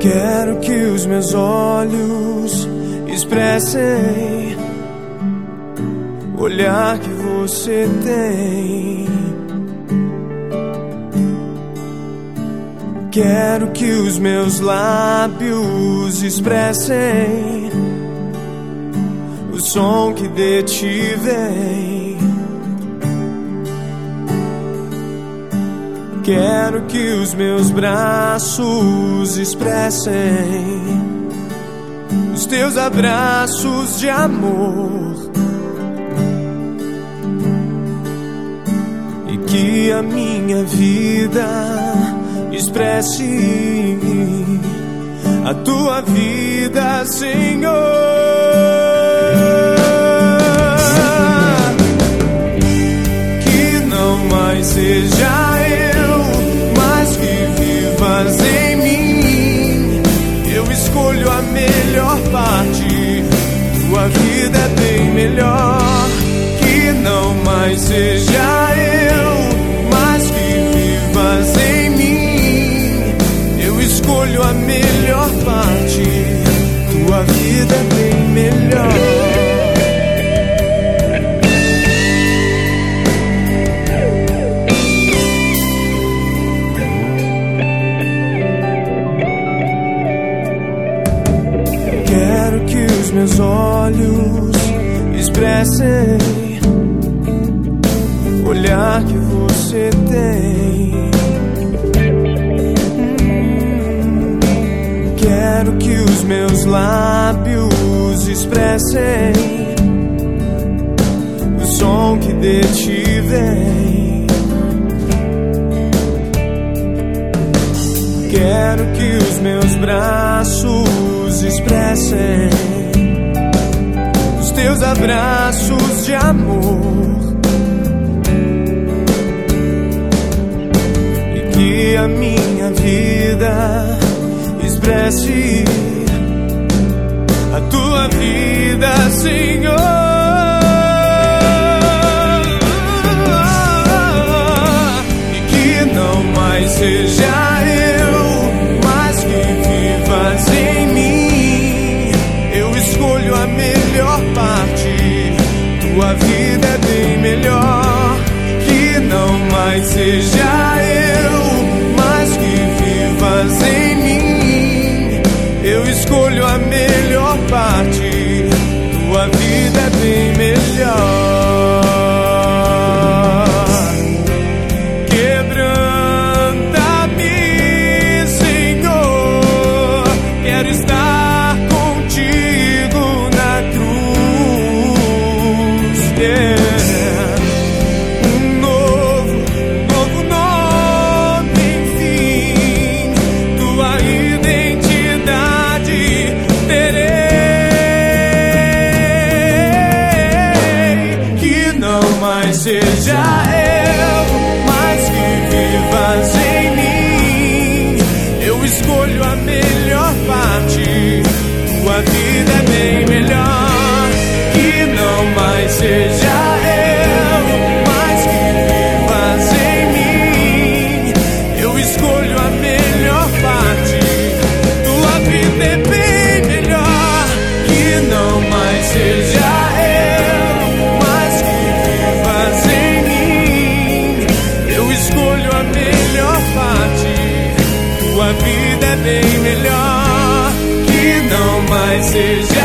Quero que os meus olhos expressem o olhar que você tem. Quero que os meus lábios expressem o som que de ti vem. Quero que os meus braços expressem os teus abraços de amor, e que a minha vida expresse a tua vida, Senhor. Que não mais seja em mim, eu escolho a melhor parte. Tua vida é bem melhor. Que não mais seja eu, mas que vivas em mim. Eu escolho a melhor parte. Tua vida é bem melhor. Quero que os meus olhos expressem o olhar que você tem. Quero que os meus lábios expressem o som que de ti vem. Quero que os meus braços expressem os teus abraços de amor, e que a minha vida expresse a tua vida, Senhor. E que não mais seja tua vida é bem melhor. Que não mais seja eu, mas que vivas em mim. Eu escolho a melhor parte. Tua vida é bem melhor. Quebranta-me, Senhor. Quero estar contigo na cruz. Um novo nome, enfim, tua identidade terei. Que não mais seja eu, mas que vivas em mim. Eu escolho a melhor parte. Tua vida é bem melhor. Que não mais seja eu, mas que vivas em mim. Eu escolho a melhor parte. Tua vida é bem melhor. Que não mais seja eu, mas que vivas em mim. Eu escolho a melhor parte. Tua vida é bem melhor. Que não mais seja